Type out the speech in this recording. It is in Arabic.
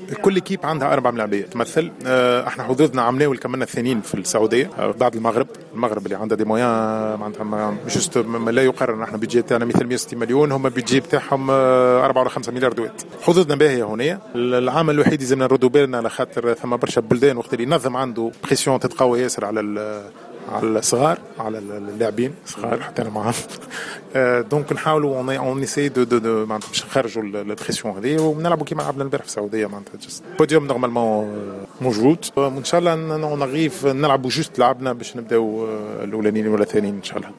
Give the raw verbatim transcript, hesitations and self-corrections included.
كل كيب عندها أربع ملاعبية تمثل. احنا حظوظنا عملنا والكملنا الثانيين في السعودية بعد المغرب. المغرب اللي عندها دي مويان معناتها جست لا يقارن. احنا بيجي تاعنا مثل مئة وستين مليون، هم بيجي بتاعهم أربعة ولا خمسة مليار دوات. حظوظنا باهية هنا. العامل الوحيد لازمنا نردوا بالنا على خاطر ثم برشا بلدان وقت اللي ينظم عنده بريسيون تتقوى ياسر على على الصغار، على اللاعبين الصغار حتى انا معاهم. دونك نحاولوا اون نيسي دو دو معناتها باش نخرجوا البريسيون هذه ونلعبوا كيما لعبنا البارح في السعوديه معناتها جست بوديوم نورمالمون موجود. وان شاء الله نغيف نلعبوا جوست لعبنا باش نبداو الاولانيين ولا الثانيين ان شاء الله.